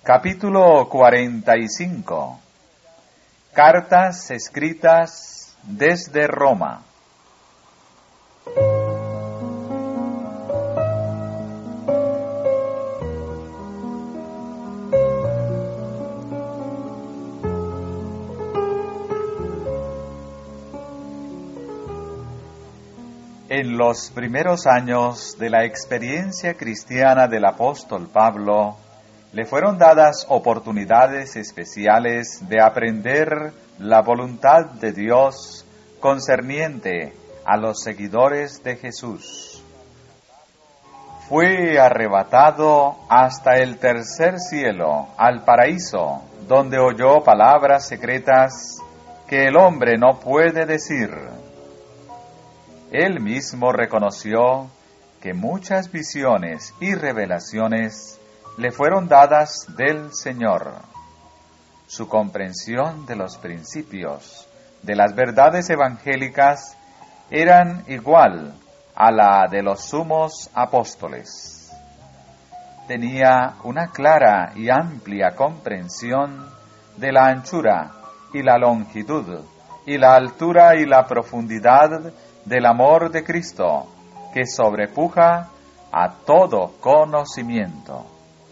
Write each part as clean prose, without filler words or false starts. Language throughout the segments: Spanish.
Capítulo 45. Cartas escritas desde Roma. En los primeros años de la experiencia cristiana del apóstol Pablo, le fueron dadas oportunidades especiales de aprender la voluntad de Dios concerniente a los seguidores de Jesús. Fue arrebatado hasta el tercer cielo, al paraíso, donde oyó palabras secretas que el hombre no puede decir. Él mismo reconoció que muchas visiones y revelaciones le fueron dadas del Señor. Su comprensión de los principios, de las verdades evangélicas, eran igual a la de los sumos apóstoles. Tenía una clara y amplia comprensión de la anchura y la longitud, y la altura y la profundidad del amor de Cristo, que sobrepuja a todo conocimiento.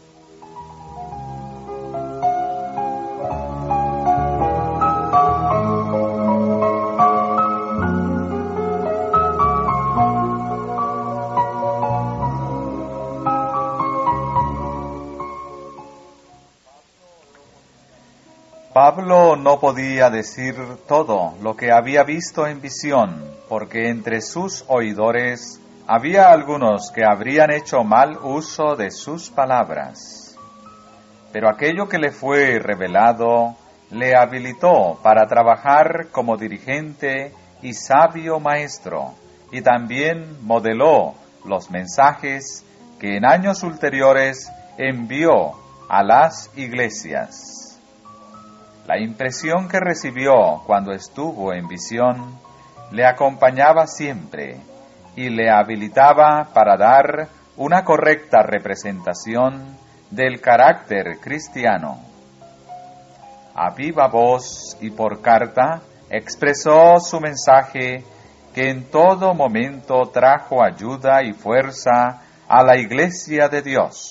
Pablo no podía decir todo lo que había visto en visión, porque entre sus oidores había algunos que habrían hecho mal uso de sus palabras. Pero aquello que le fue revelado le habilitó para trabajar como dirigente y sabio maestro, y también modeló los mensajes que en años ulteriores envió a las iglesias. La impresión que recibió cuando estuvo en visión le acompañaba siempre y le habilitaba para dar una correcta representación del carácter cristiano. A viva voz y por carta expresó su mensaje, que en todo momento trajo ayuda y fuerza a la Iglesia de Dios.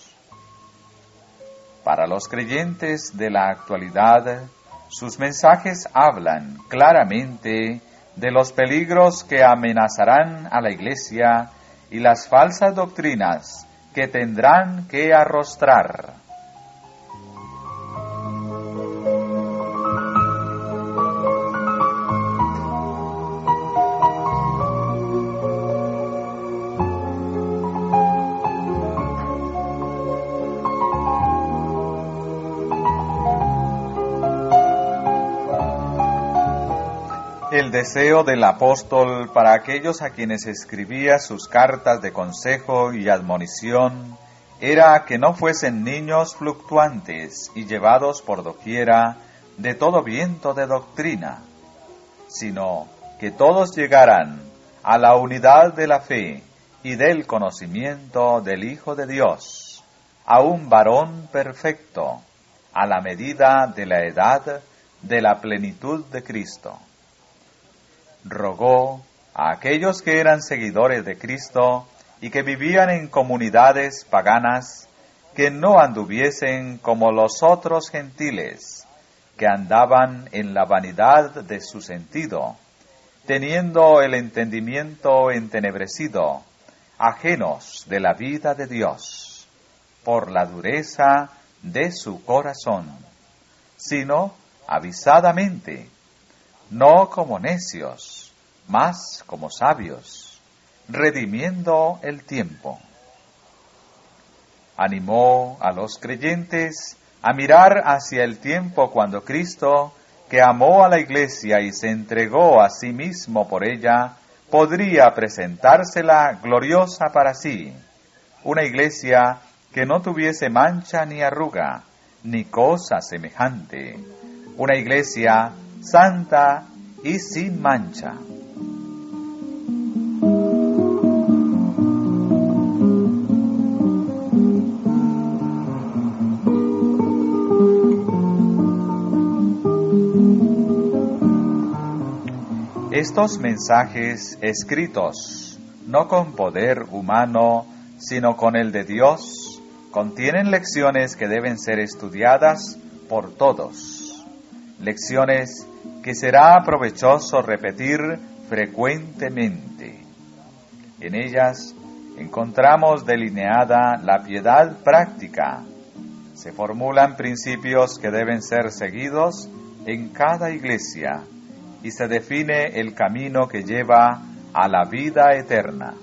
Para los creyentes de la actualidad, sus mensajes hablan claramente de los peligros que amenazarán a la Iglesia y las falsas doctrinas que tendrán que arrostrar. El deseo del apóstol para aquellos a quienes escribía sus cartas de consejo y admonición era que no fuesen niños fluctuantes y llevados por doquiera de todo viento de doctrina, sino que todos llegaran a la unidad de la fe y del conocimiento del Hijo de Dios, a un varón perfecto, a la medida de la edad de la plenitud de Cristo. Rogó a aquellos que eran seguidores de Cristo y que vivían en comunidades paganas que no anduviesen como los otros gentiles, que andaban en la vanidad de su sentido, teniendo el entendimiento entenebrecido, ajenos de la vida de Dios, por la dureza de su corazón, sino avisadamente, no como necios, mas como sabios, redimiendo el tiempo. Animó a los creyentes a mirar hacia el tiempo cuando Cristo, que amó a la Iglesia y se entregó a sí mismo por ella, podría presentársela gloriosa para sí, una Iglesia que no tuviese mancha ni arruga, ni cosa semejante, una Iglesia santa y sin mancha. Estos mensajes escritos, no con poder humano, sino con el de Dios, contienen lecciones que deben ser estudiadas por todos. Lecciones que será provechoso repetir frecuentemente. En ellas encontramos delineada la piedad práctica. Se formulan principios que deben ser seguidos en cada iglesia y se define el camino que lleva a la vida eterna.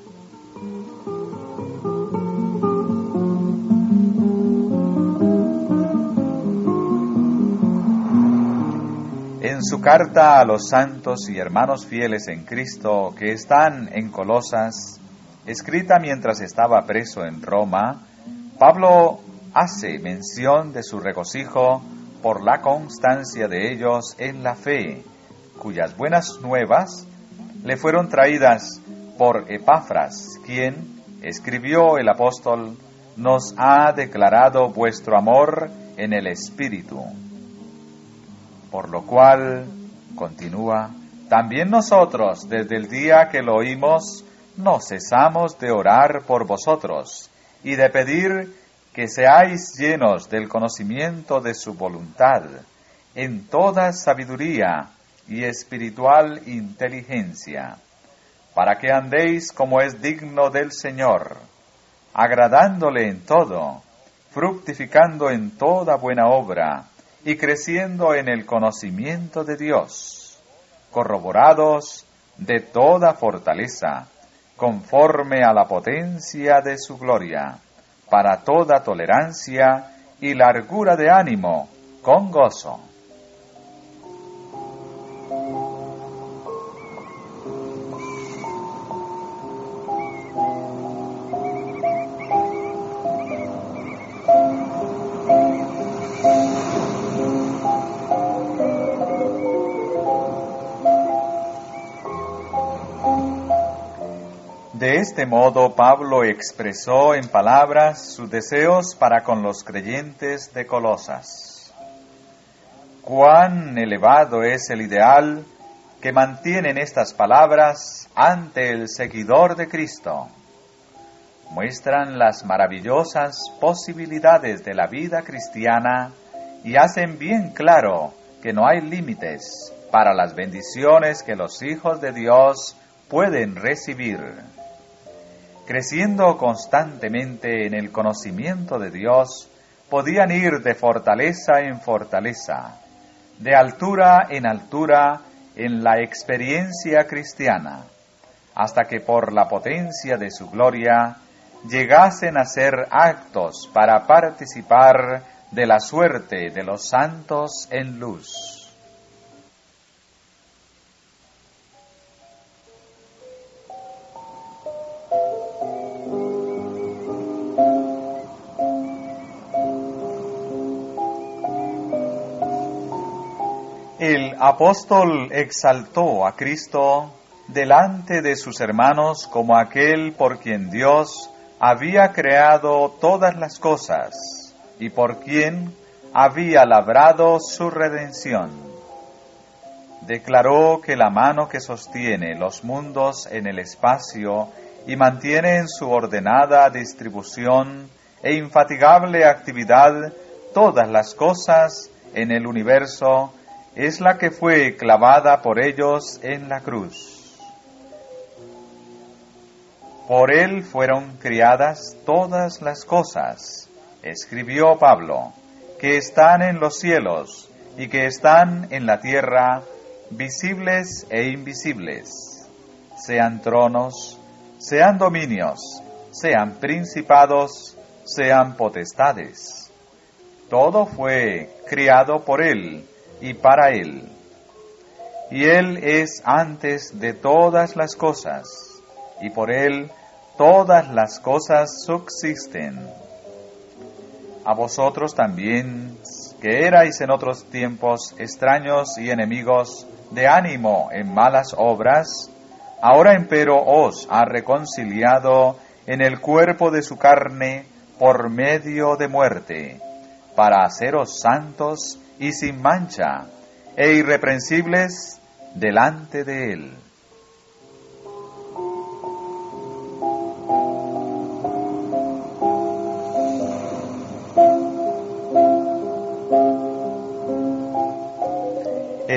En su carta a los santos y hermanos fieles en Cristo que están en Colosas, escrita mientras estaba preso en Roma, Pablo hace mención de su regocijo por la constancia de ellos en la fe, cuyas buenas nuevas le fueron traídas por Epafras, quien, escribió el apóstol, nos ha declarado vuestro amor en el Espíritu. Por lo cual, continúa, también nosotros, desde el día que lo oímos, no cesamos de orar por vosotros y de pedir que seáis llenos del conocimiento de su voluntad, en toda sabiduría y espiritual inteligencia, para que andéis como es digno del Señor, agradándole en todo, fructificando en toda buena obra, y creciendo en el conocimiento de Dios, corroborados de toda fortaleza, conforme a la potencia de su gloria, para toda tolerancia y largura de ánimo, con gozo. De este modo, Pablo expresó en palabras sus deseos para con los creyentes de Colosas. Cuán elevado es el ideal que mantienen estas palabras ante el seguidor de Cristo. Muestran las maravillosas posibilidades de la vida cristiana y hacen bien claro que no hay límites para las bendiciones que los hijos de Dios pueden recibir. Creciendo constantemente en el conocimiento de Dios, podían ir de fortaleza en fortaleza, de altura en la experiencia cristiana, hasta que por la potencia de su gloria llegasen a ser aptos para participar de la suerte de los santos en luz. El apóstol exaltó a Cristo delante de sus hermanos como aquel por quien Dios había creado todas las cosas y por quien había labrado su redención. Declaró que la mano que sostiene los mundos en el espacio y mantiene en su ordenada distribución e infatigable actividad todas las cosas en el universo es la que fue clavada por ellos en la cruz. Por él fueron criadas todas las cosas, escribió Pablo, que están en los cielos y que están en la tierra, visibles e invisibles, sean tronos, sean dominios, sean principados, sean potestades. Todo fue criado por él y para él. Y él es antes de todas las cosas, y por él todas las cosas subsisten. A vosotros también, que erais en otros tiempos extraños y enemigos de ánimo en malas obras, ahora empero os ha reconciliado en el cuerpo de su carne por medio de muerte, para haceros santos y sin mancha, e irreprensibles delante de él.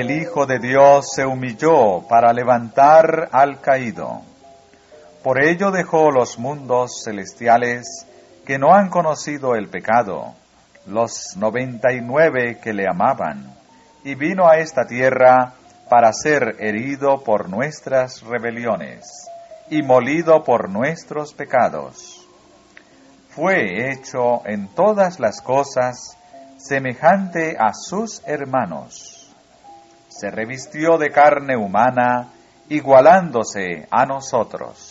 el Hijo de Dios se humilló para levantar al caído. Por ello dejó los mundos celestiales que no han conocido el pecado, los 99 que le amaban, y vino a esta tierra para ser herido por nuestras rebeliones y molido por nuestros pecados. Fue hecho en todas las cosas semejante a sus hermanos. Se revistió de carne humana, igualándose a nosotros.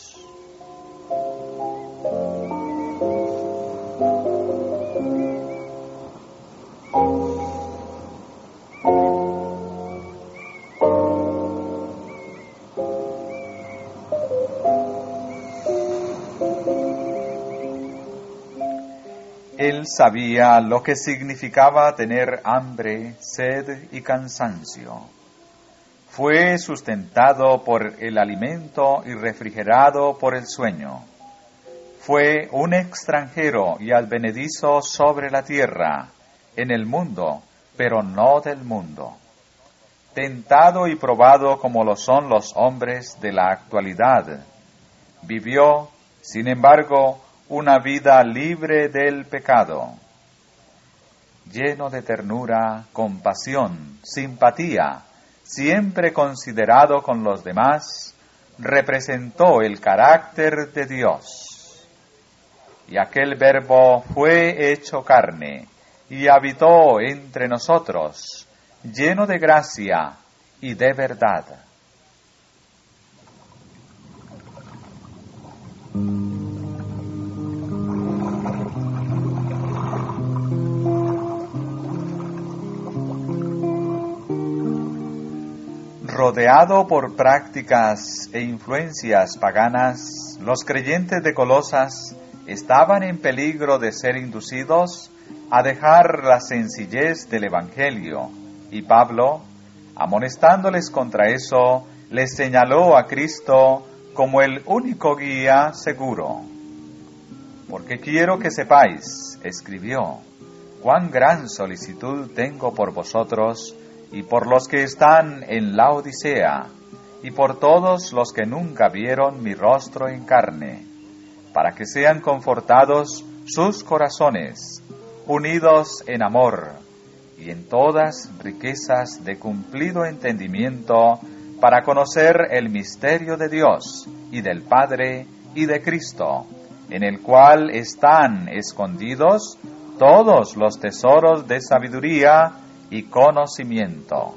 Él sabía lo que significaba tener hambre, sed y cansancio. Fue sustentado por el alimento y refrigerado por el sueño. Fue un extranjero y advenedizo sobre la tierra, en el mundo, pero no del mundo. Tentado y probado como lo son los hombres de la actualidad, vivió, sin embargo, una vida libre del pecado. Lleno de ternura, compasión, simpatía, siempre considerado con los demás, representó el carácter de Dios. Y aquel Verbo fue hecho carne y habitó entre nosotros, lleno de gracia y de verdad. Rodeado por prácticas e influencias paganas, los creyentes de Colosas estaban en peligro de ser inducidos a dejar la sencillez del Evangelio, y Pablo, amonestándoles contra eso, les señaló a Cristo como el único guía seguro. Porque quiero que sepáis, escribió, cuán gran solicitud tengo por vosotros y por los que están en la Odisea, y por todos los que nunca vieron mi rostro en carne, para que sean confortados sus corazones, unidos en amor, y en todas riquezas de cumplido entendimiento, para conocer el misterio de Dios, y del Padre, y de Cristo, en el cual están escondidos todos los tesoros de sabiduría y conocimiento.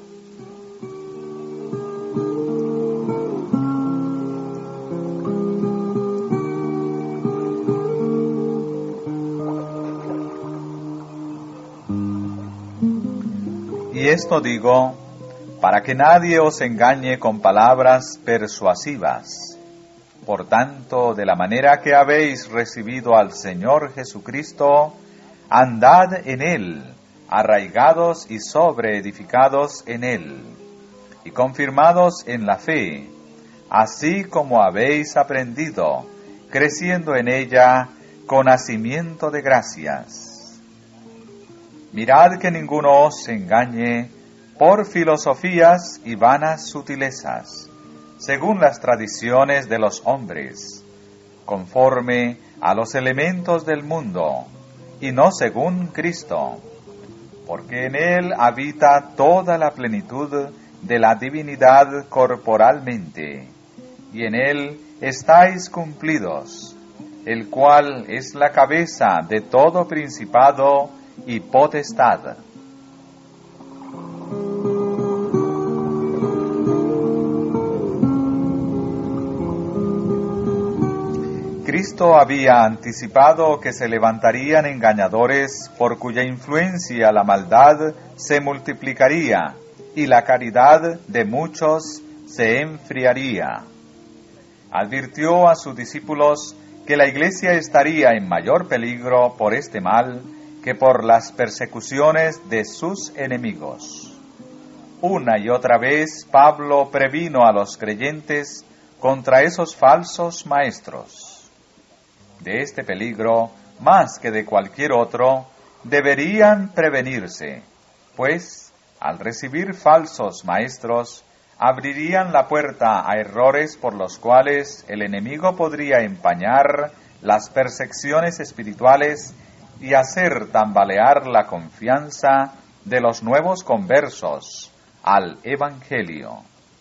Y esto digo, para que nadie os engañe con palabras persuasivas. Por tanto, de la manera que habéis recibido al Señor Jesucristo, andad en Él, arraigados y sobreedificados en Él, y confirmados en la fe, así como habéis aprendido, creciendo en ella con hacimiento de gracias. Mirad que ninguno os engañe por filosofías y vanas sutilezas, según las tradiciones de los hombres, conforme a los elementos del mundo, y no según Cristo, porque en Él habita toda la plenitud de la divinidad corporalmente, y en Él estáis cumplidos, el cual es la cabeza de todo principado y potestad. Cristo había anticipado que se levantarían engañadores por cuya influencia la maldad se multiplicaría y la caridad de muchos se enfriaría. Advirtió a sus discípulos que la Iglesia estaría en mayor peligro por este mal que por las persecuciones de sus enemigos. Una y otra vez Pablo previno a los creyentes contra esos falsos maestros. De este peligro, más que de cualquier otro, deberían prevenirse, pues al recibir falsos maestros, abrirían la puerta a errores por los cuales el enemigo podría empañar las percepciones espirituales y hacer tambalear la confianza de los nuevos conversos al Evangelio.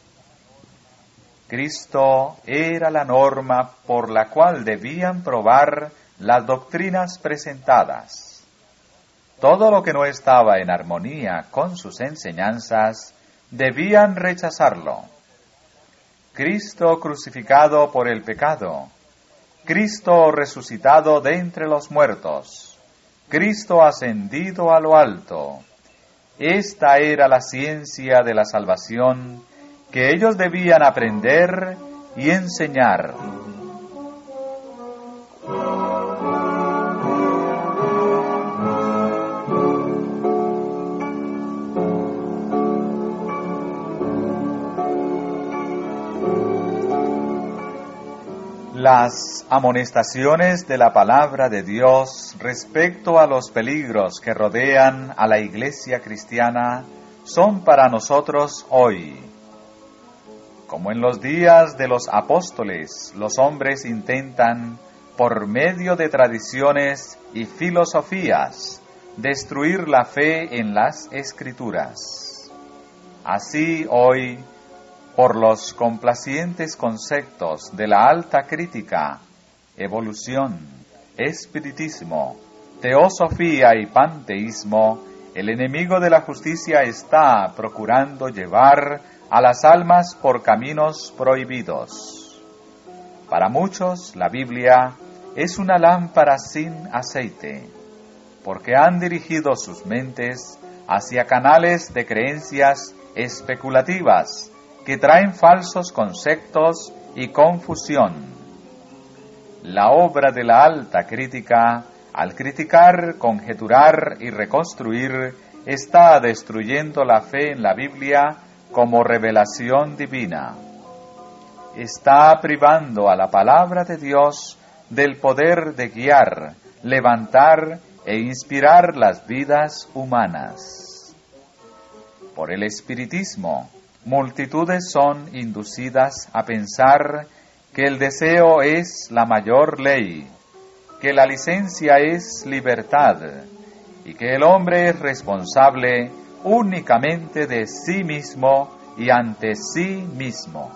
Cristo era la norma por la cual debían probar las doctrinas presentadas. Todo lo que no estaba en armonía con sus enseñanzas, debían rechazarlo. Cristo crucificado por el pecado, Cristo resucitado de entre los muertos, Cristo ascendido a lo alto. Esta era la ciencia de la salvación que ellos debían aprender y enseñar. Las amonestaciones de la palabra de Dios respecto a los peligros que rodean a la iglesia cristiana son para nosotros hoy. Como en los días de los apóstoles, los hombres intentan, por medio de tradiciones y filosofías, destruir la fe en las Escrituras. Así hoy, por los complacientes conceptos de la alta crítica, evolución, espiritismo, teosofía y panteísmo, el enemigo de la justicia está procurando llevar a las almas por caminos prohibidos. Para muchos, la Biblia es una lámpara sin aceite, porque han dirigido sus mentes hacia canales de creencias especulativas que traen falsos conceptos y confusión. La obra de la alta crítica, al criticar, conjeturar y reconstruir, está destruyendo la fe en la Biblia como revelación divina. Está privando a la palabra de Dios del poder de guiar, levantar e inspirar las vidas humanas. Por el espiritismo, multitudes son inducidas a pensar que el deseo es la mayor ley, que la licencia es libertad y que el hombre es responsable únicamente de sí mismo y ante sí mismo.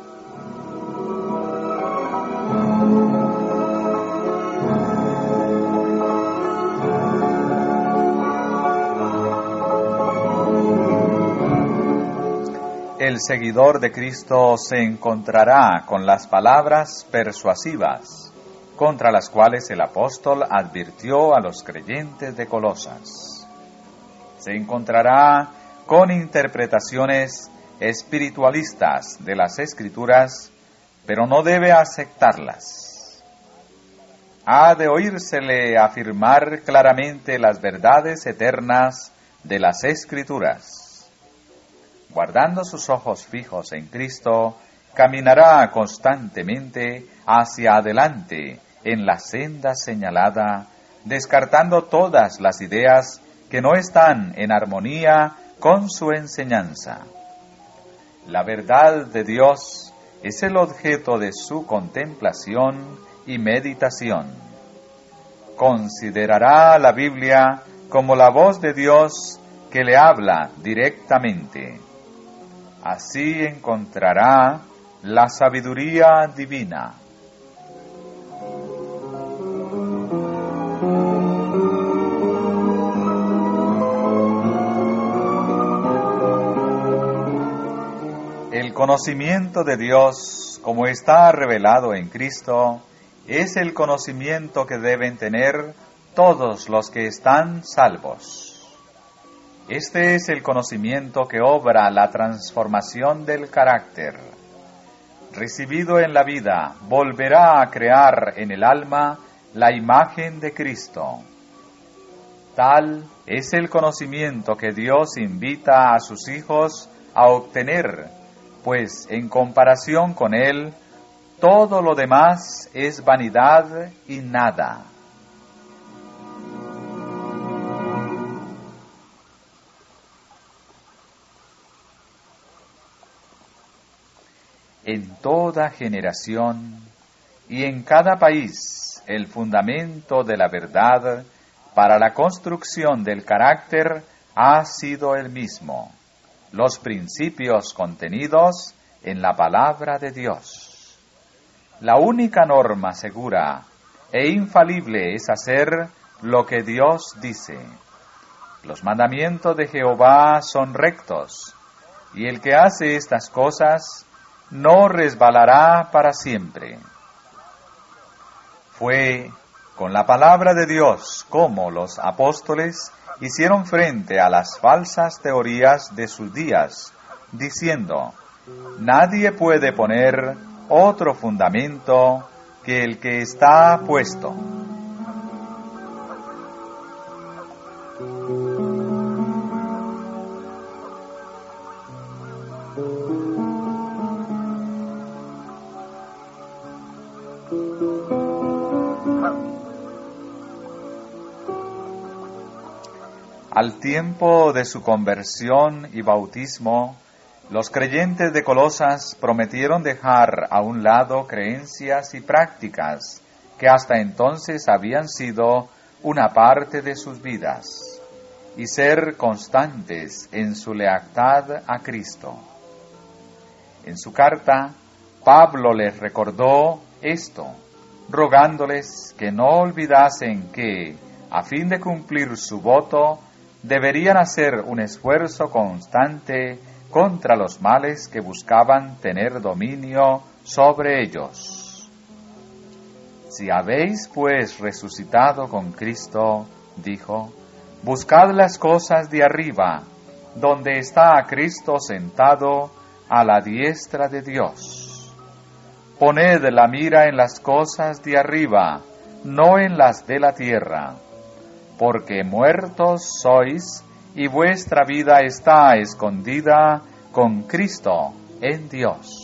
El seguidor de Cristo se encontrará con las palabras persuasivas, contra las cuales el apóstol advirtió a los creyentes de Colosas. Se encontrará con interpretaciones espiritualistas de las Escrituras, pero no debe aceptarlas. Ha de oírsele afirmar claramente las verdades eternas de las Escrituras. Guardando sus ojos fijos en Cristo, caminará constantemente hacia adelante en la senda señalada, descartando todas las ideas que no están en armonía con su enseñanza. La verdad de Dios es el objeto de su contemplación y meditación. Considerará la Biblia como la voz de Dios que le habla directamente. Así encontrará la sabiduría divina. El conocimiento de Dios, como está revelado en Cristo, es el conocimiento que deben tener todos los que están salvos. Este es el conocimiento que obra la transformación del carácter. Recibido en la vida, volverá a crear en el alma la imagen de Cristo. Tal es el conocimiento que Dios invita a sus hijos a obtener, pues en comparación con Él, todo lo demás es vanidad y nada. en toda generación y en cada país el fundamento de la verdad para la construcción del carácter ha sido el mismo, los principios contenidos en la palabra de Dios. La única norma segura e infalible es hacer lo que Dios dice. Los mandamientos de Jehová son rectos, y el que hace estas cosas no resbalará para siempre. Fue con la palabra de Dios como los apóstoles hicieron frente a las falsas teorías de sus días, diciendo: nadie puede poner otro fundamento que el que está puesto. Al tiempo de su conversión y bautismo, los creyentes de Colosas prometieron dejar a un lado creencias y prácticas que hasta entonces habían sido una parte de sus vidas, y ser constantes en su lealtad a Cristo. En su carta, Pablo les recordó esto, rogándoles que no olvidasen que, a fin de cumplir su voto, deberían hacer un esfuerzo constante contra los males que buscaban tener dominio sobre ellos. Si habéis pues resucitado con Cristo, dijo, buscad las cosas de arriba, donde está Cristo sentado a la diestra de Dios. Poned la mira en las cosas de arriba, no en las de la tierra, porque muertos sois y vuestra vida está escondida con Cristo en Dios.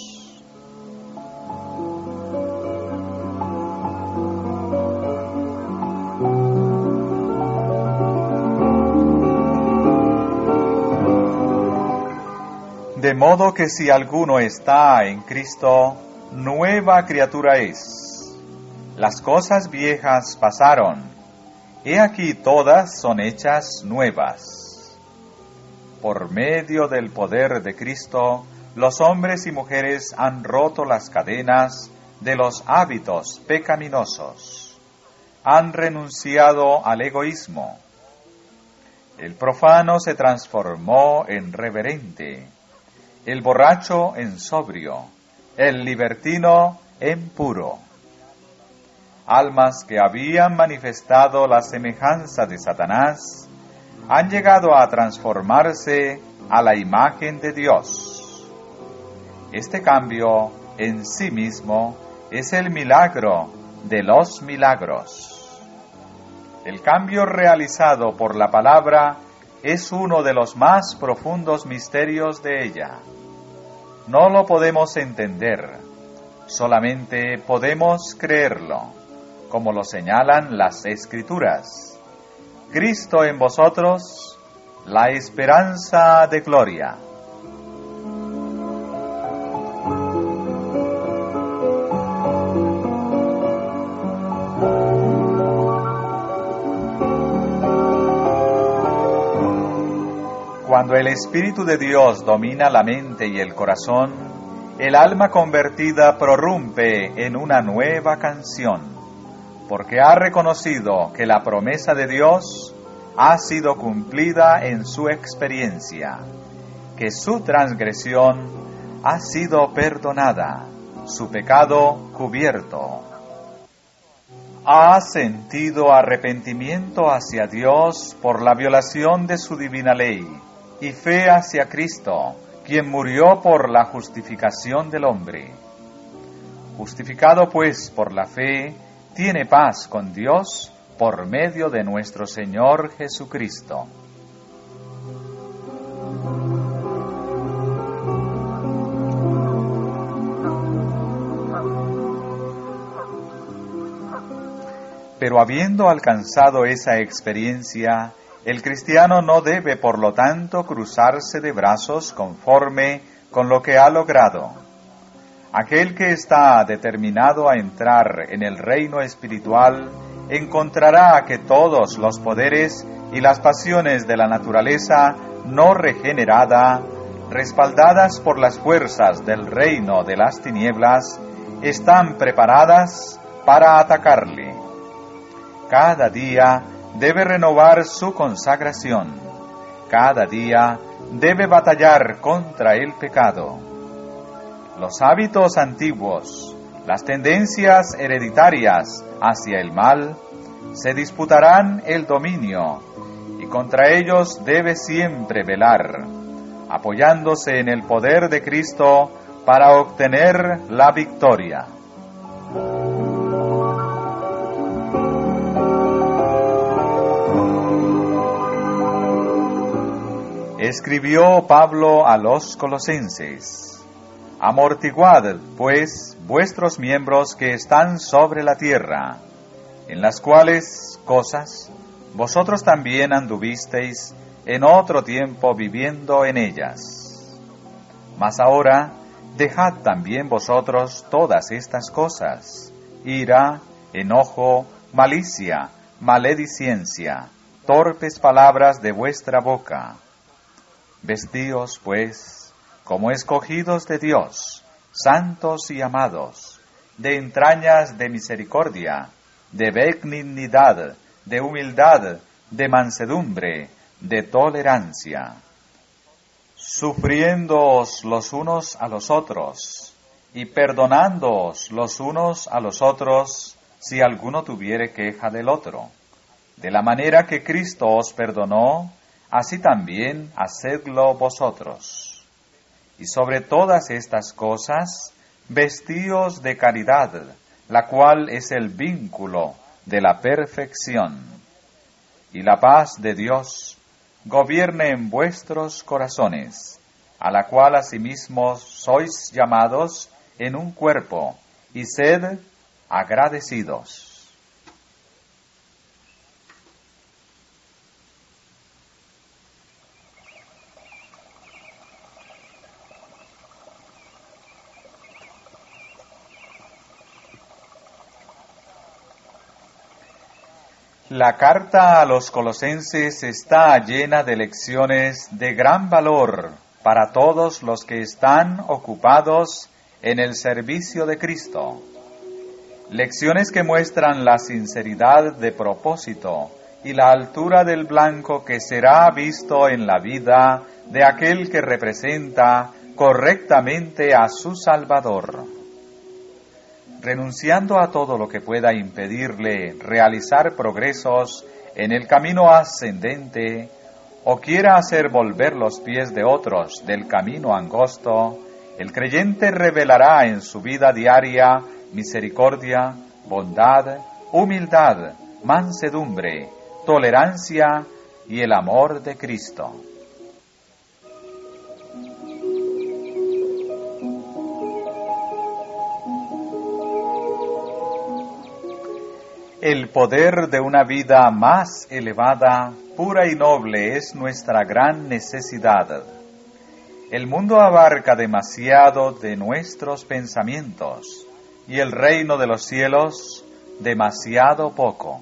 De modo que si alguno está en Cristo, nueva criatura es. Las cosas viejas pasaron, he aquí todas son hechas nuevas. Por medio del poder de Cristo, los hombres y mujeres han roto las cadenas de los hábitos pecaminosos. Han renunciado al egoísmo. El profano se transformó en reverente, el borracho en sobrio, el libertino en puro. Almas que habían manifestado la semejanza de Satanás, han llegado a transformarse a la imagen de Dios. Este cambio en sí mismo es el milagro de los milagros. El cambio realizado por la palabra es uno de los más profundos misterios de ella. No lo podemos entender, solamente podemos creerlo, como lo señalan las Escrituras. Cristo en vosotros, la esperanza de gloria. Cuando el Espíritu de Dios domina la mente y el corazón, el alma convertida prorrumpe en una nueva canción, porque ha reconocido que la promesa de Dios ha sido cumplida en su experiencia, que su transgresión ha sido perdonada, su pecado cubierto. Ha sentido arrepentimiento hacia Dios por la violación de su divina ley y fe hacia Cristo, quien murió por la justificación del hombre. Justificado pues por la fe, tiene paz con Dios por medio de nuestro Señor Jesucristo. Pero habiendo alcanzado esa experiencia, el cristiano no debe, por lo tanto, cruzarse de brazos conforme con lo que ha logrado. Aquel que está determinado a entrar en el reino espiritual encontrará que todos los poderes y las pasiones de la naturaleza no regenerada, respaldadas por las fuerzas del reino de las tinieblas, están preparadas para atacarle. Cada día debe renovar su consagración. Cada día debe batallar contra el pecado. Los hábitos antiguos, las tendencias hereditarias hacia el mal, se disputarán el dominio, y contra ellos debe siempre velar, apoyándose en el poder de Cristo para obtener la victoria. Escribió Pablo a los Colosenses: Amortiguad, pues, vuestros miembros que están sobre la tierra, en las cuales cosas vosotros también anduvisteis en otro tiempo viviendo en ellas. Mas ahora dejad también vosotros todas estas cosas: ira, enojo, malicia, maledicencia, torpes palabras de vuestra boca. Vestíos, pues, como escogidos de Dios, santos y amados, de entrañas de misericordia, de benignidad, de humildad, de mansedumbre, de tolerancia, sufriéndoos los unos a los otros, y perdonándoos los unos a los otros, si alguno tuviere queja del otro. De la manera que Cristo os perdonó, así también hacedlo vosotros. Y sobre todas estas cosas, vestíos de caridad, la cual es el vínculo de la perfección. Y la paz de Dios gobierne en vuestros corazones, a la cual asimismo sois llamados en un cuerpo, y sed agradecidos. La carta a los Colosenses está llena de lecciones de gran valor para todos los que están ocupados en el servicio de Cristo. Lecciones que muestran la sinceridad de propósito y la altura del blanco que será visto en la vida de aquel que representa correctamente a su Salvador. Renunciando a todo lo que pueda impedirle realizar progresos en el camino ascendente, o quiera hacer volver los pies de otros del camino angosto, el creyente revelará en su vida diaria misericordia, bondad, humildad, mansedumbre, tolerancia y el amor de Cristo. El poder de una vida más elevada, pura y noble es nuestra gran necesidad. El mundo abarca demasiado de nuestros pensamientos y el reino de los cielos demasiado poco.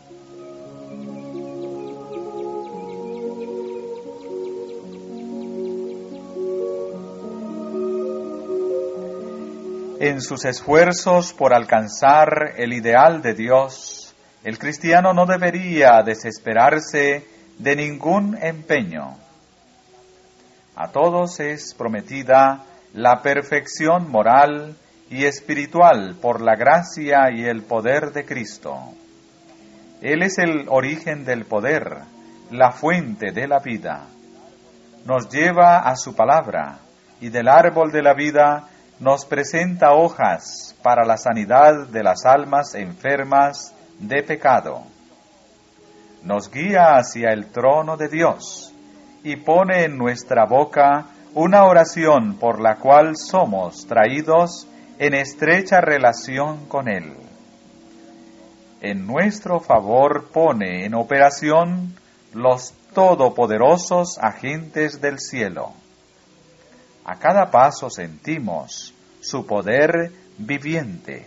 En sus esfuerzos por alcanzar el ideal de Dios, el cristiano no debería desesperarse de ningún empeño. A todos es prometida la perfección moral y espiritual por la gracia y el poder de Cristo. Él es el origen del poder, la fuente de la vida. Nos lleva a su palabra y del árbol de la vida nos presenta hojas para la sanidad de las almas enfermas de pecado. Nos guía hacia el trono de Dios y pone en nuestra boca una oración por la cual somos traídos en estrecha relación con Él. En nuestro favor pone en operación los todopoderosos agentes del cielo. A cada paso sentimos su poder viviente.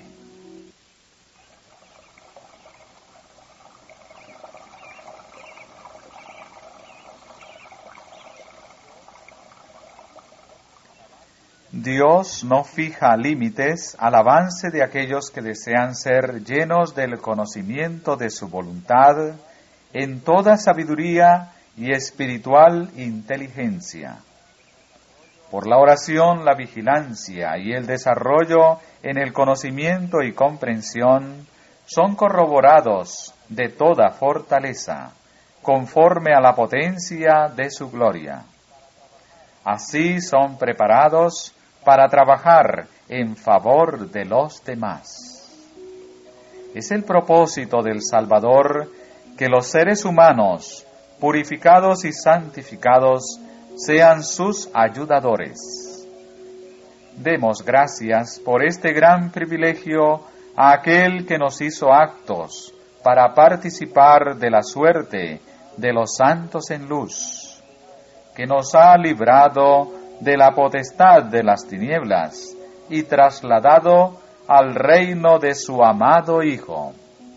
Dios no fija límites al avance de aquellos que desean ser llenos del conocimiento de su voluntad en toda sabiduría y espiritual inteligencia. Por la oración, la vigilancia y el desarrollo en el conocimiento y comprensión son corroborados de toda fortaleza, conforme a la potencia de su gloria. Así son preparados para trabajar en favor de los demás. Es el propósito del Salvador que los seres humanos, purificados y santificados, sean sus ayudadores. Demos gracias por este gran privilegio a aquel que nos hizo aptos para participar de la suerte de los santos en luz, que nos ha librado de la potestad de las tinieblas y trasladado al reino de su amado Hijo.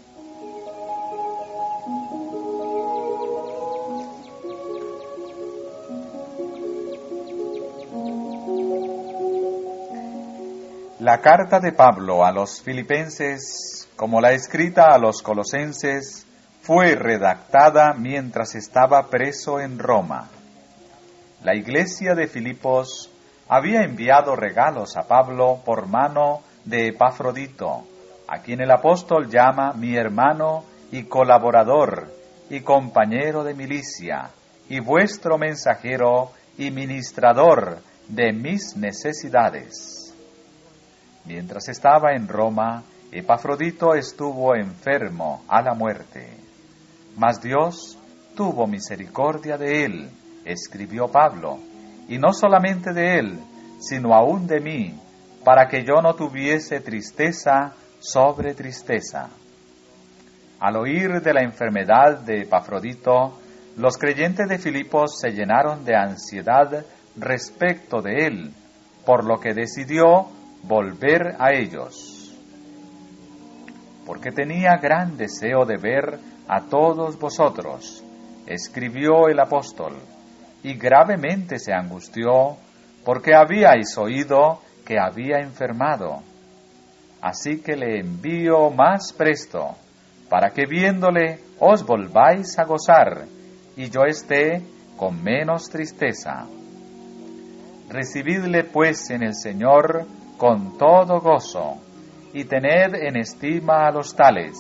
La carta de Pablo a los filipenses, como la escrita a los colosenses, fue redactada mientras estaba preso en Roma. La iglesia de Filipos había enviado regalos a Pablo por mano de Epafrodito, a quien el apóstol llama mi hermano y colaborador y compañero de milicia, y vuestro mensajero y ministrador de mis necesidades. Mientras estaba en Roma, Epafrodito estuvo enfermo a la muerte. Mas Dios tuvo misericordia de él, escribió Pablo, y no solamente de él, sino aún de mí, para que yo no tuviese tristeza sobre tristeza. Al oír de la enfermedad de Epafrodito, los creyentes de Filipos se llenaron de ansiedad respecto de él, por lo que decidió volver a ellos. Porque tenía gran deseo de ver a todos vosotros, escribió el apóstol, y gravemente se angustió, porque habíais oído que había enfermado. Así que le envío más presto, para que viéndole os volváis a gozar, y yo esté con menos tristeza. Recibidle pues en el Señor con todo gozo, y tened en estima a los tales,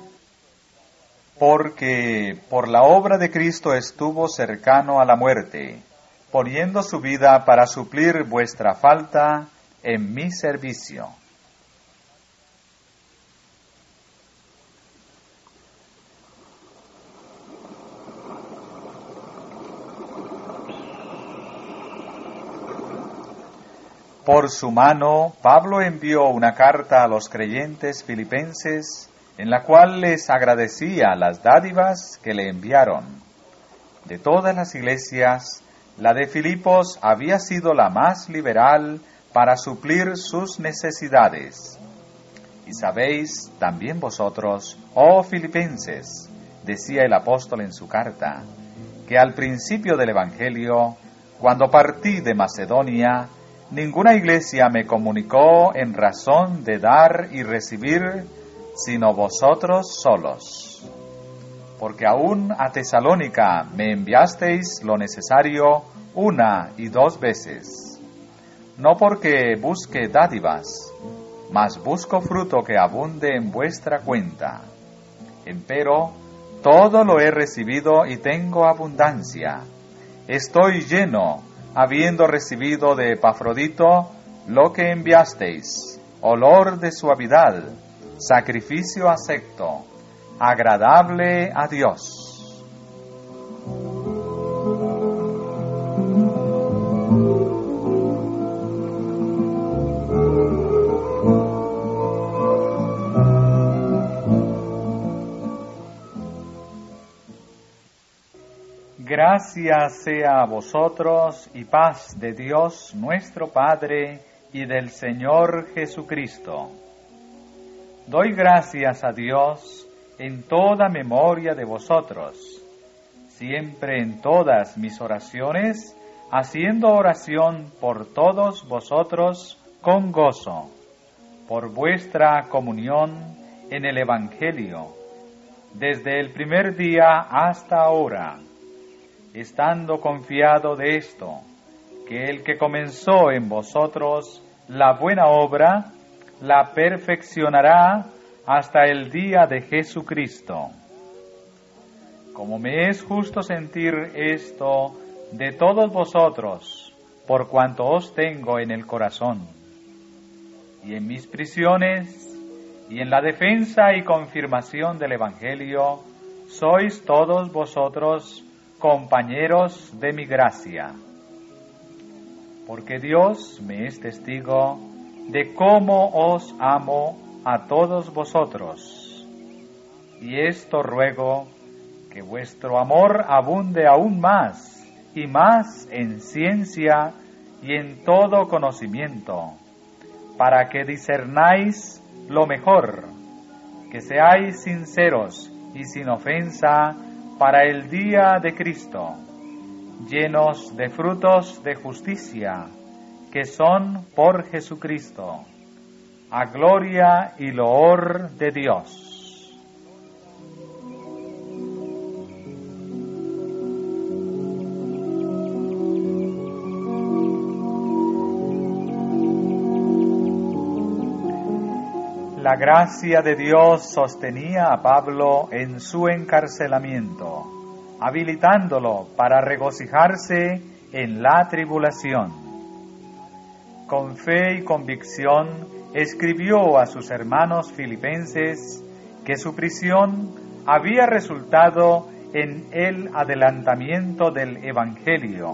porque por la obra de Cristo estuvo cercano a la muerte, poniendo su vida para suplir vuestra falta en mi servicio. Por su mano, Pablo envió una carta a los creyentes filipenses, en la cual les agradecía las dádivas que le enviaron. De todas las iglesias, la de Filipos había sido la más liberal para suplir sus necesidades. Y sabéis también vosotros, oh filipenses, decía el apóstol en su carta, que al principio del Evangelio, cuando partí de Macedonia, ninguna iglesia me comunicó en razón de dar y recibir, sino vosotros solos. Porque aún a Tesalónica me enviasteis lo necesario 1 y 2 veces. No porque busque dádivas, mas busco fruto que abunde en vuestra cuenta. Empero, todo lo he recibido y tengo abundancia. Estoy lleno, habiendo recibido de Epafrodito lo que enviasteis, olor de suavidad, sacrificio acepto, agradable a Dios. Gracias sea a vosotros y paz de Dios nuestro Padre y del Señor Jesucristo. Doy gracias a Dios en toda memoria de vosotros, siempre en todas mis oraciones, haciendo oración por todos vosotros con gozo, por vuestra comunión en el Evangelio, desde el primer día hasta ahora, estando confiado de esto, que el que comenzó en vosotros la buena obra, la perfeccionará hasta el día de Jesucristo. Como me es justo sentir esto de todos vosotros, por cuanto os tengo en el corazón, y en mis prisiones, y en la defensa y confirmación del Evangelio, sois todos vosotros compañeros de mi gracia. Porque Dios me es testigo de cómo os amo a todos vosotros. Y esto ruego, que vuestro amor abunde aún más y más en ciencia y en todo conocimiento, para que discernáis lo mejor, que seáis sinceros y sin ofensa para el día de Cristo, llenos de frutos de justicia, que son por Jesucristo, a gloria y loor de Dios. La gracia de Dios sostenía a Pablo en su encarcelamiento, habilitándolo para regocijarse en la tribulación. Con fe y convicción escribió a sus hermanos filipenses que su prisión había resultado en el adelantamiento del Evangelio.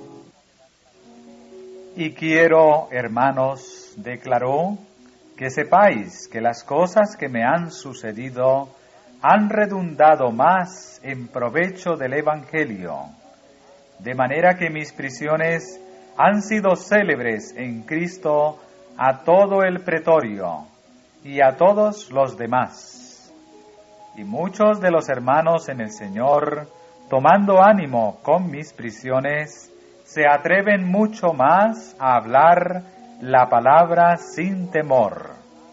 Y quiero, hermanos, declaró, que sepáis que las cosas que me han sucedido han redundado más en provecho del Evangelio, de manera que mis prisiones han sido célebres en Cristo a todo el pretorio y a todos los demás. Y muchos de los hermanos en el Señor, tomando ánimo con mis prisiones, se atreven mucho más a hablar la palabra sin temor.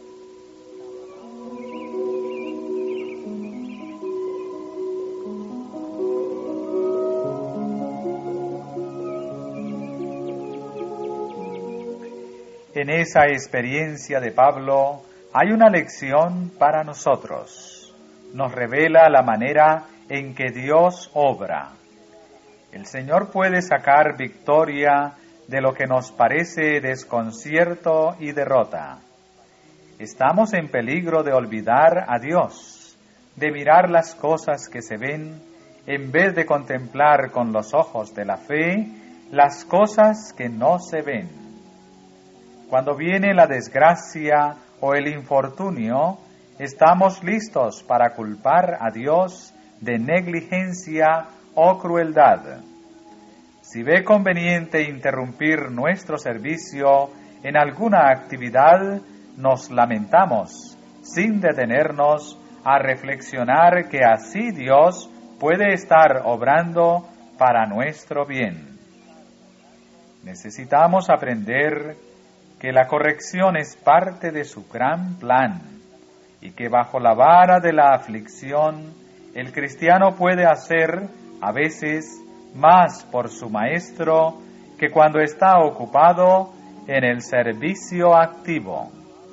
En esa experiencia de Pablo hay una lección para nosotros. Nos revela la manera en que Dios obra. El Señor puede sacar victoria de lo que nos parece desconcierto y derrota. Estamos en peligro de olvidar a Dios, de mirar las cosas que se ven, en vez de contemplar con los ojos de la fe las cosas que no se ven. Cuando viene la desgracia o el infortunio, estamos listos para culpar a Dios de negligencia o crueldad. Si ve conveniente interrumpir nuestro servicio en alguna actividad, nos lamentamos, sin detenernos a reflexionar que así Dios puede estar obrando para nuestro bien. Necesitamos aprender que la corrección es parte de su gran plan y que bajo la vara de la aflicción el cristiano puede hacer a veces más por su maestro que cuando está ocupado en el servicio activo.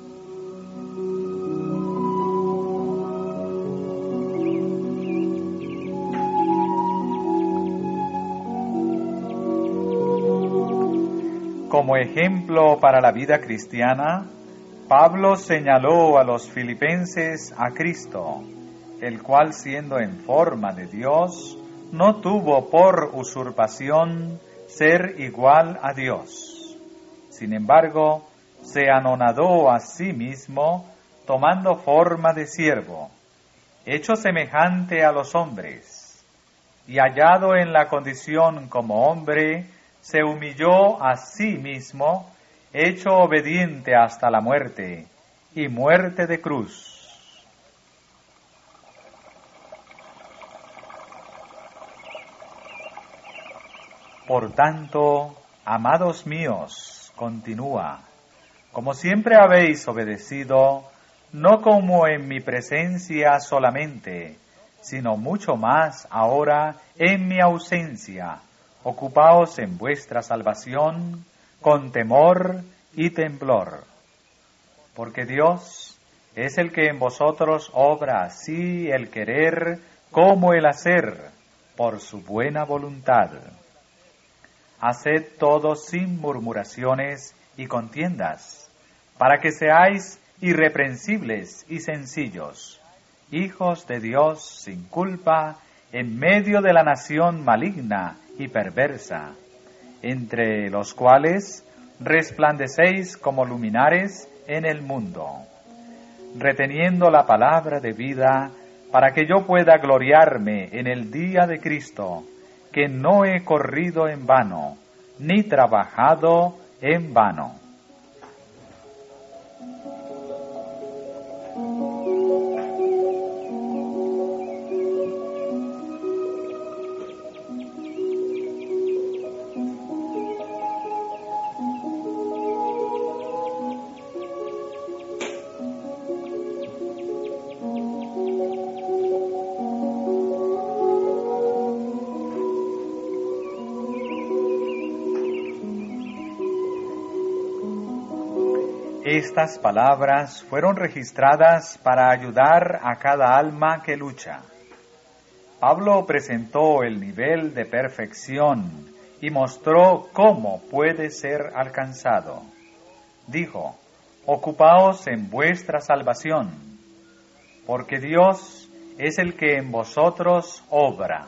Como ejemplo para la vida cristiana, Pablo señaló a los filipenses a Cristo, el cual siendo en forma de Dios, no tuvo por usurpación ser igual a Dios. Sin embargo, se anonadó a sí mismo, tomando forma de siervo, hecho semejante a los hombres, y hallado en la condición como hombre, se humilló a sí mismo, hecho obediente hasta la muerte, y muerte de cruz. Por tanto, amados míos, continúa, como siempre habéis obedecido, no como en mi presencia solamente, sino mucho más ahora en mi ausencia. Ocupaos en vuestra salvación con temor y temblor. Porque Dios es el que en vosotros obra así el querer como el hacer, por su buena voluntad. Haced todo sin murmuraciones y contiendas, para que seáis irreprensibles y sencillos, hijos de Dios sin culpa, en medio de la nación maligna y perversa, entre los cuales resplandecéis como luminares en el mundo, reteniendo la palabra de vida, para que yo pueda gloriarme en el día de Cristo, que no he corrido en vano, ni trabajado en vano. Estas palabras fueron registradas para ayudar a cada alma que lucha. Pablo presentó el nivel de perfección y mostró cómo puede ser alcanzado. Dijo, ocupaos en vuestra salvación, porque Dios es el que en vosotros obra.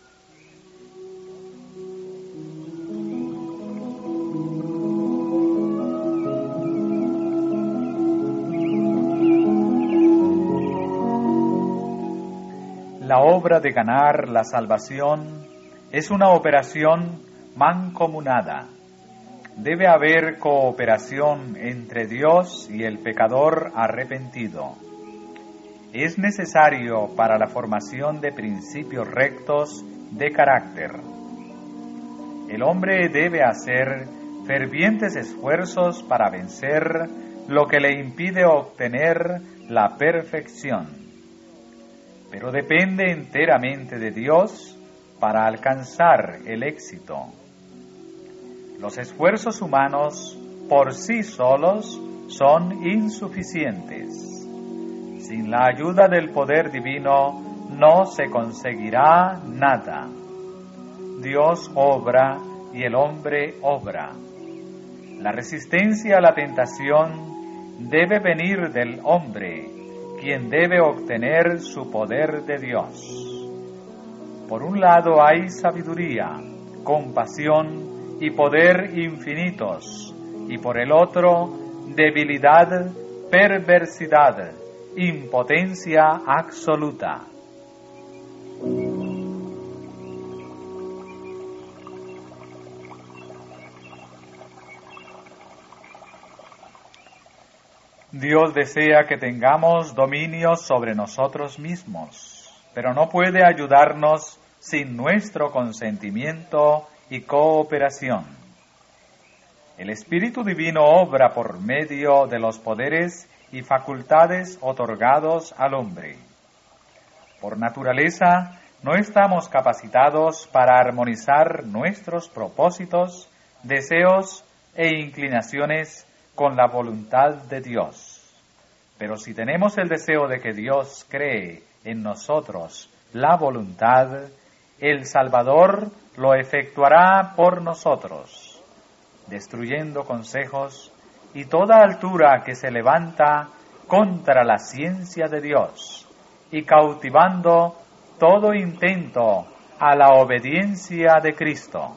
La obra de ganar la salvación es una operación mancomunada. Debe haber cooperación entre Dios y el pecador arrepentido. Es necesario para la formación de principios rectos de carácter. El hombre debe hacer fervientes esfuerzos para vencer lo que le impide obtener la perfección. Pero depende enteramente de Dios para alcanzar el éxito. Los esfuerzos humanos por sí solos son insuficientes. Sin la ayuda del poder divino no se conseguirá nada. Dios obra y el hombre obra. La resistencia a la tentación debe venir del hombre, quien debe obtener su poder de Dios. Por un lado hay sabiduría, compasión y poder infinitos, y por el otro debilidad, perversidad, impotencia absoluta. Dios desea que tengamos dominio sobre nosotros mismos, pero no puede ayudarnos sin nuestro consentimiento y cooperación. El Espíritu Divino obra por medio de los poderes y facultades otorgados al hombre. Por naturaleza, no estamos capacitados para armonizar nuestros propósitos, deseos e inclinaciones con la voluntad de Dios. Pero si tenemos el deseo de que Dios cree en nosotros la voluntad, el Salvador lo efectuará por nosotros, destruyendo consejos y toda altura que se levanta contra la ciencia de Dios y cautivando todo intento a la obediencia de Cristo.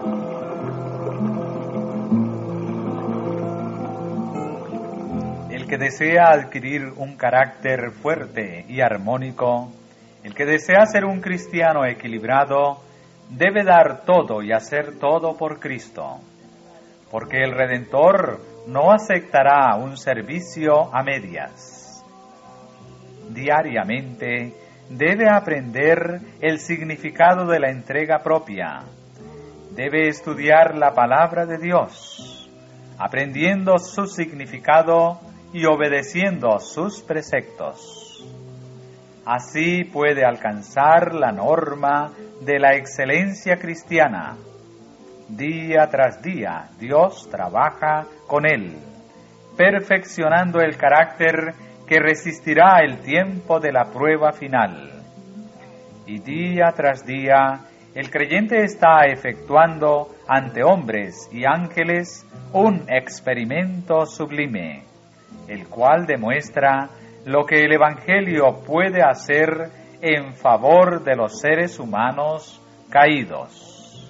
El que desea adquirir un carácter fuerte y armónico, el que desea ser un cristiano equilibrado, debe dar todo y hacer todo por Cristo, porque el Redentor no aceptará un servicio a medias. Diariamente debe aprender el significado de la entrega propia. Debe estudiar la palabra de Dios, aprendiendo su significado y obedeciendo sus preceptos. Así puede alcanzar la norma de la excelencia cristiana. Día tras día, Dios trabaja con él, perfeccionando el carácter que resistirá el tiempo de la prueba final. Y día tras día, el creyente está efectuando ante hombres y ángeles un experimento sublime, el cual demuestra lo que el Evangelio puede hacer en favor de los seres humanos caídos.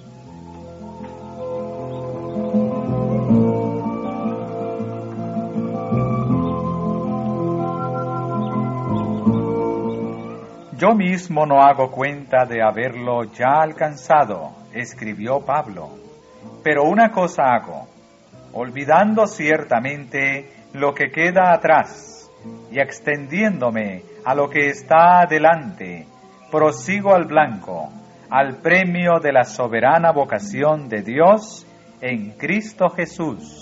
Yo mismo no hago cuenta de haberlo ya alcanzado, escribió Pablo, pero una cosa hago, olvidando ciertamente lo que queda atrás y extendiéndome a lo que está adelante, prosigo al blanco, al premio de la soberana vocación de Dios en Cristo Jesús.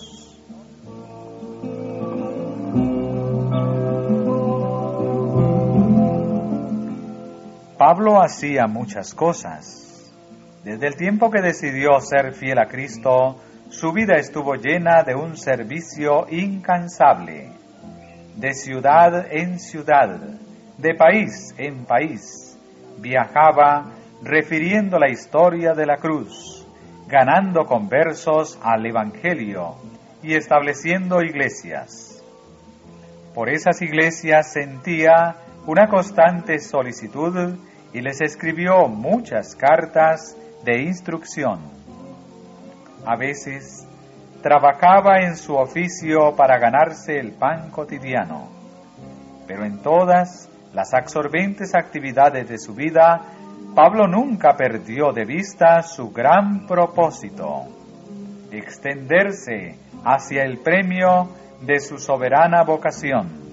Pablo hacía muchas cosas. Desde el tiempo que decidió ser fiel a Cristo, su vida estuvo llena de un servicio incansable. De ciudad en ciudad, de país en país, viajaba refiriendo la historia de la cruz, ganando conversos al Evangelio y estableciendo iglesias. Por esas iglesias sentía una constante solicitud y les escribió muchas cartas de instrucción. A veces trabajaba en su oficio para ganarse el pan cotidiano, pero en todas las absorbentes actividades de su vida, Pablo nunca perdió de vista su gran propósito: extenderse hacia el premio de su soberana vocación.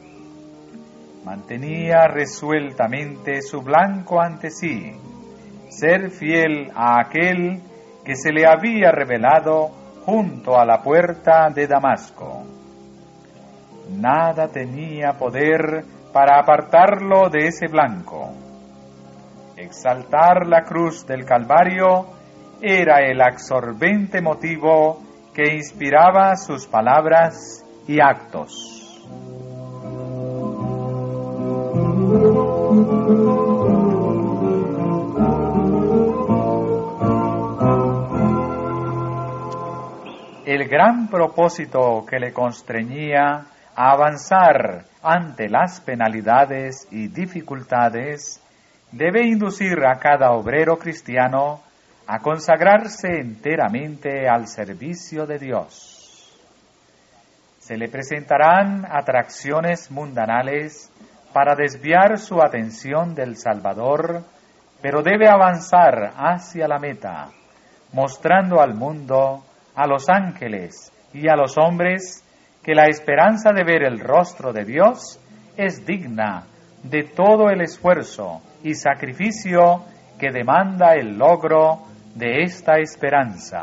Mantenía resueltamente su blanco ante sí, ser fiel a aquel que se le había revelado junto a la puerta de Damasco. Nada tenía poder para apartarlo de ese blanco. Exaltar la cruz del Calvario era el absorbente motivo que inspiraba sus palabras y actos. El gran propósito que le constreñía a avanzar ante las penalidades y dificultades debe inducir a cada obrero cristiano a consagrarse enteramente al servicio de Dios. Se le presentarán atracciones mundanales para desviar su atención del Salvador, pero debe avanzar hacia la meta, mostrando al mundo, a los ángeles y a los hombres que la esperanza de ver el rostro de Dios es digna de todo el esfuerzo y sacrificio que demanda el logro de esta esperanza.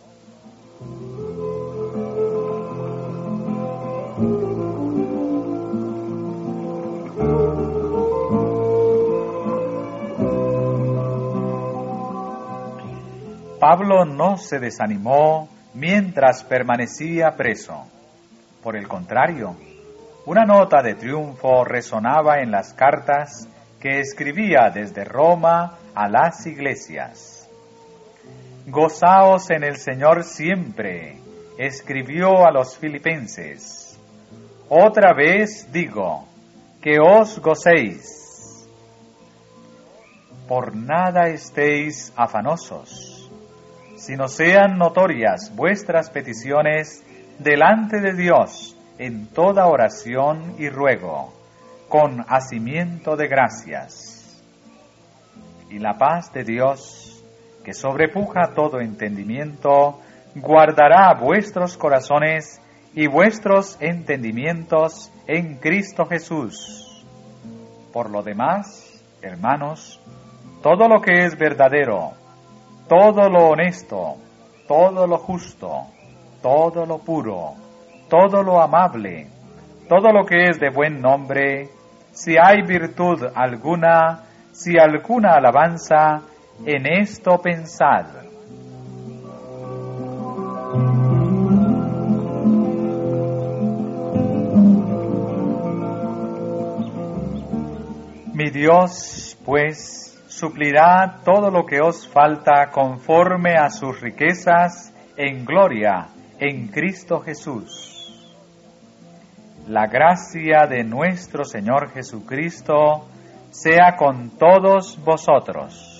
Pablo no se desanimó mientras permanecía preso. Por el contrario, una nota de triunfo resonaba en las cartas que escribía desde Roma a las iglesias. Gozaos en el Señor siempre, escribió a los filipenses. Otra vez digo, que os gocéis. Por nada estéis afanosos, sino sean notorias vuestras peticiones delante de Dios en toda oración y ruego, con hacimiento de gracias. Y la paz de Dios, que sobrepuja todo entendimiento, guardará vuestros corazones y vuestros entendimientos en Cristo Jesús. Por lo demás, hermanos, todo lo que es verdadero, todo lo honesto, todo lo justo, todo lo puro, todo lo amable, todo lo que es de buen nombre, si hay virtud alguna, si alguna alabanza, en esto pensad. Mi Dios, pues, suplirá todo lo que os falta conforme a sus riquezas en gloria en Cristo Jesús. La gracia de nuestro Señor Jesucristo sea con todos vosotros.